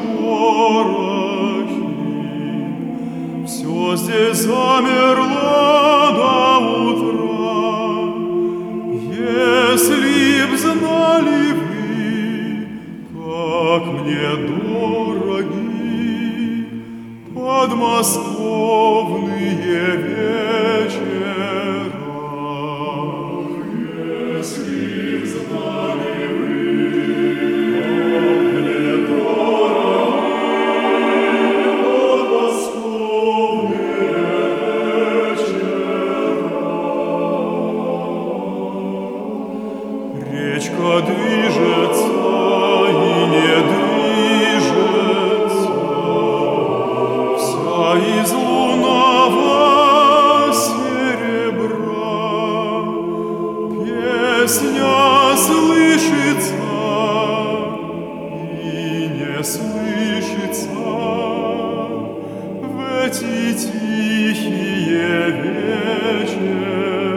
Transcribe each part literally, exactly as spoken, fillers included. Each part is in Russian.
шорохи. Все здесь замерло до утра. Если б знали вы, как мне дороги подмосковные вечера. Если б знали вы, как мне дороги подмосковные вечера. Речка движется и не движется, вся из лунного серебра. Песня слышится и не слышится в эти тихие вечера.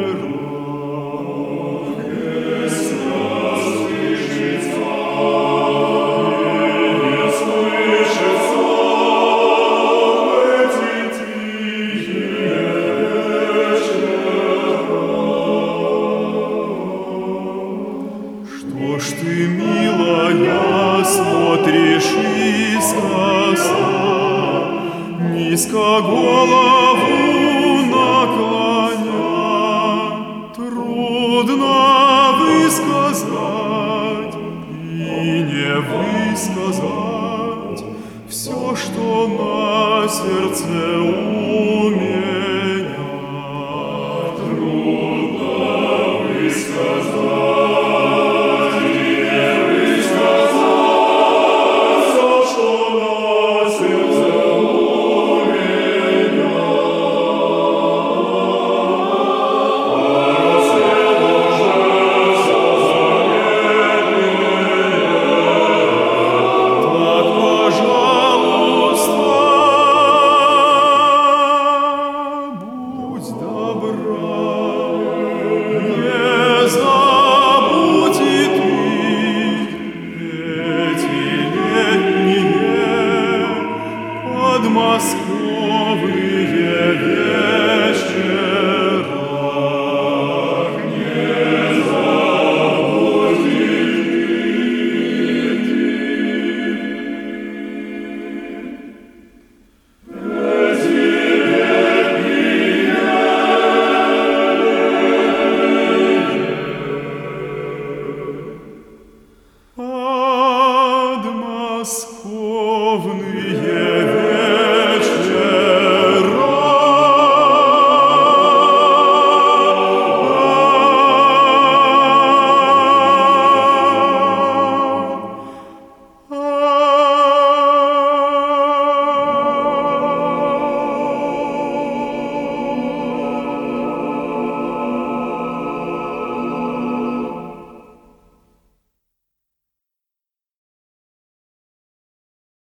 Что ж ты, милая, смотришь искоса, низко голову наклоня? Трудно высказать и не высказать все, что на сердце у меня. Трудно высказать. Москвы.